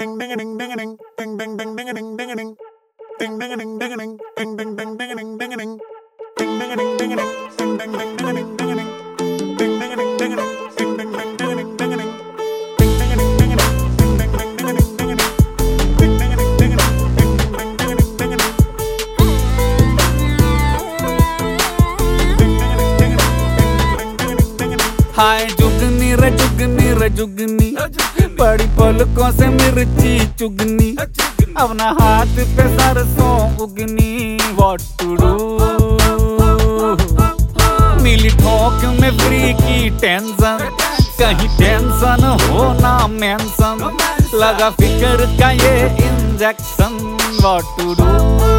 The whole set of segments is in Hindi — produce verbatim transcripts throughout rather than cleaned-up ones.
हाय जुगनी रे जुगनी रे जुगनी, बड़ी पलकों से मिर्ची चुगनी, अपना हाथ पे सरसों उगनी। व्हाट टू डू, मिली ठोक में फ्री की टेंशन, कहीं टेंशन हो ना मेंशन, लगा फिकर का ये injection. What to do,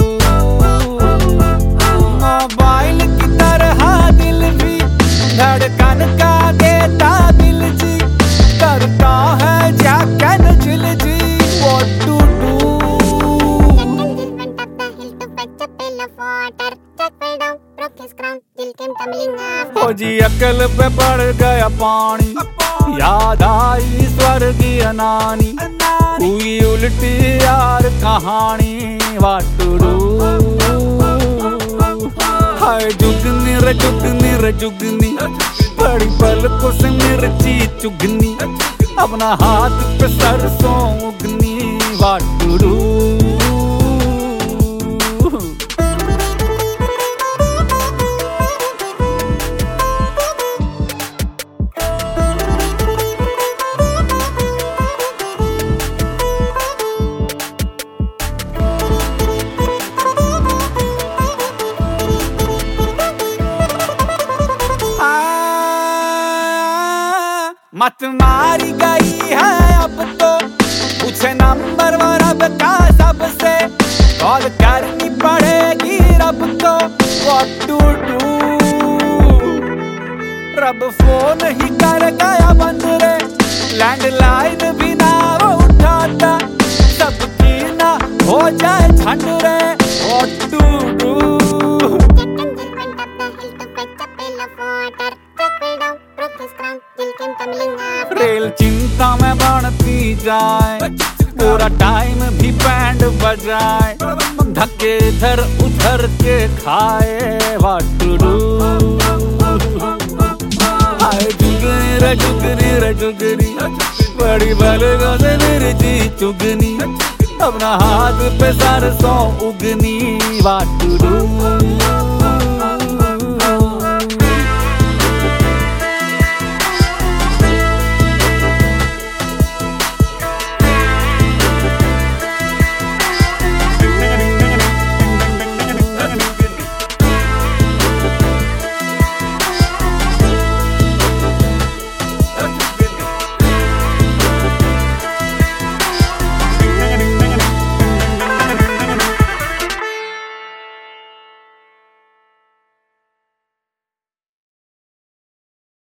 mobile की तरह दिल भी धड़कन का देता दिल जी, करता है जैकन जिल जी। What to do? हो जी अकल पे पड़ गया पानी, याद आई स्वर्गीय नानी, हुई उल्टी यार कहानी। What to do? हाय जुगनी रे जुगनी रे जुगनी, बड़ी पलकों से मिर्ची चुगनी, अपना हाथ पे सरसों उगनी। What to do? मत मारी गई है अब तो, पूछे नंबर और अब का सबसे, कॉल करनी पड़ेगी रब को। What to do? रब फोन ही कर गया बंद रे, लैंडलाइन भी ना वो उठाता, सबकी ना हो जाए झंड रे। What to do? रेल चिंता में बढ़ती जाए, पूरा टाइम भी बैंड बजाए, धक्के इधर उधर के खाए। What to do? हाय जुगनी रे जुगनी रे जुगनी, बड़ी पलकों से मिर्ची चुगनी, अपना हाथ पे सरसों उगनी। What to do?